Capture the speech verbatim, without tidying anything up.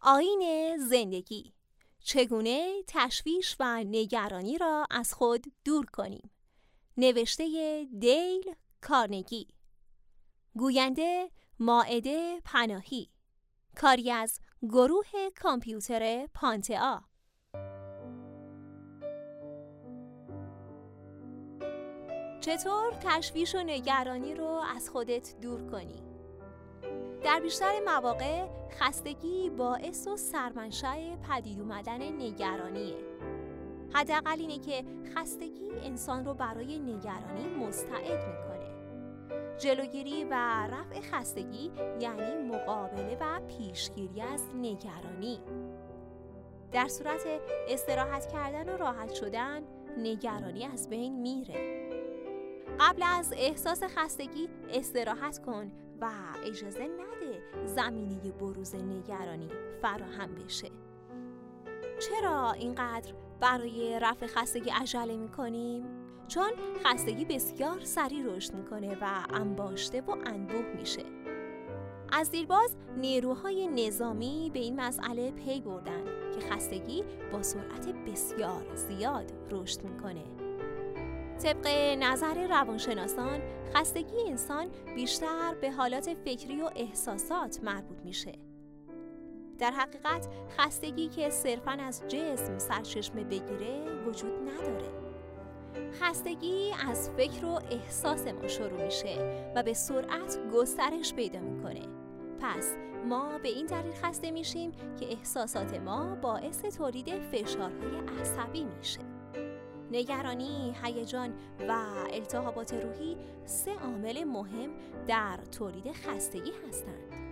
آیین زندگی، چگونه تشویش و نگرانی را از خود دور کنیم. نوشته دیل کارنگی، گوینده مائده پناهی، کاری از گروه کامپیوتر پانتئا. چطور تشویش و نگرانی رو از خودت دور کنی؟ در بیشتر مواقع خستگی باعث و سرمنشأ پدید اومدن نگرانیه. حداقل اینه که خستگی انسان رو برای نگرانی مستعد میکنه. جلوگیری و رفع خستگی یعنی مقابله و پیشگیری از نگرانی. در صورت استراحت کردن و راحت شدن، نگرانی از بین میره. قبل از احساس خستگی استراحت کن و اجازه نده زمینه بروز نگرانی فراهم بشه. چرا اینقدر برای رفع خستگی عجله میکنیم؟ چون خستگی بسیار سریع رشد میکنه و انباشته و انبوه میشه. از دیرباز نیروهای نظامی به این مسئله پی بردن که خستگی با سرعت بسیار زیاد رشد میکنه. طبق نظر روانشناسان، خستگی انسان بیشتر به حالات فکری و احساسات مربوط میشه. در حقیقت خستگی که صرفاً از جسم سرچشمه بگیره وجود نداره. خستگی از فکر و احساس ما شروع میشه و به سرعت گسترش پیدا میکنه. پس ما به این دلیل خسته میشیم که احساسات ما باعث تولید فشارهای عصبی میشه. نگرانی، هیجان و التهابات روحی سه عامل مهم در تولید خستگی هستند.